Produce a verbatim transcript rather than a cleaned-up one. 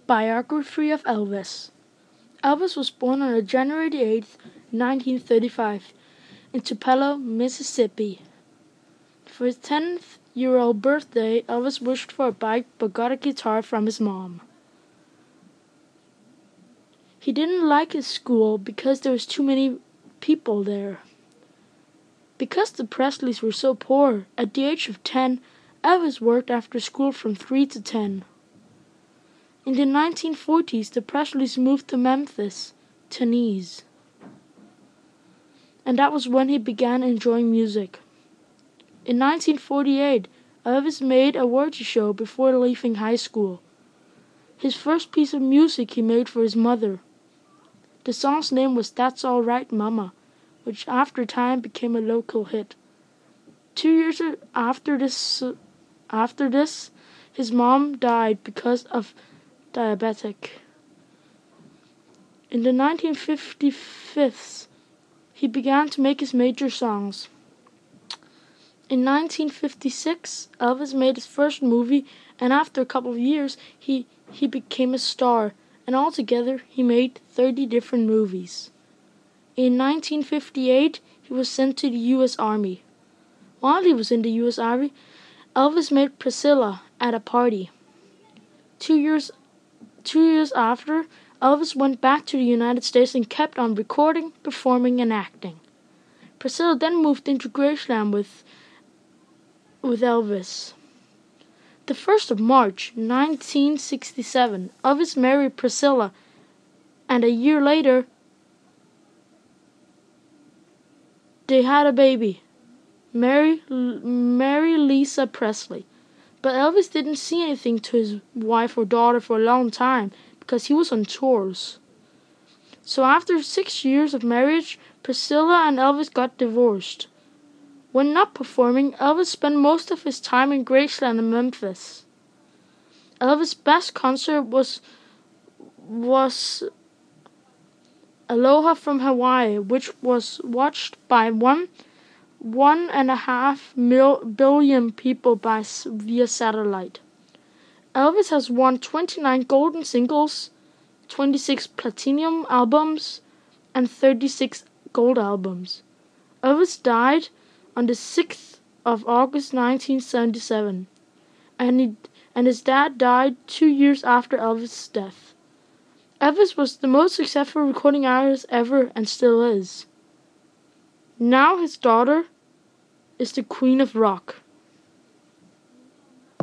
Biography of Elvis. Elvis was born on January eighth, nineteen thirty-five, in Tupelo, Mississippi. For his tenth-year-old birthday, Elvis wished for a bike but got a guitar from his mom. He didn't like his school because there was too many people there. Because the Presleys were so poor, at the age of ten, Elvis worked after school from three to ten. In the nineteen forties, the Presleys moved to Memphis, Tennessee. And that was when he began enjoying music. In nineteen forty-eight, Elvis made a variety show before leaving high school. His first piece of music he made for his mother. The song's name was That's All Right, Mama, which after time became a local hit. Two years after this, after this, his mom died because of diabetic. In the nineteen fifties, he began to make his major songs. In nineteen fifty-six, Elvis made his first movie, and after a couple of years, he, he became a star, and altogether he made thirty different movies. In nineteen fifty-eight, he was sent to the U S Army. While he was in the U S Army, Elvis met Priscilla at a party. Two years Two years after, Elvis went back to the United States and kept on recording, performing, and acting. Priscilla then moved into Graceland with, with Elvis. The first of March, nineteen sixty-seven, Elvis married Priscilla, and a year later, they had a baby, Mary, Mary Lisa Presley. But Elvis didn't see anything to his wife or daughter for a long time because he was on tours. So after six years of marriage, Priscilla and Elvis got divorced. When not performing, Elvis spent most of his time in Graceland and Memphis. Elvis' best concert was was Aloha from Hawaii, which was watched by one one and a half mil- billion people by via satellite. Elvis has won twenty-nine golden singles, twenty-six platinum albums, and thirty-six gold albums. Elvis died on the sixth of August nineteen seventy-seven, and he, and his dad died two years after Elvis' death. Elvis was the most successful recording artist ever and still is. Now his daughter is the Queen of Rock.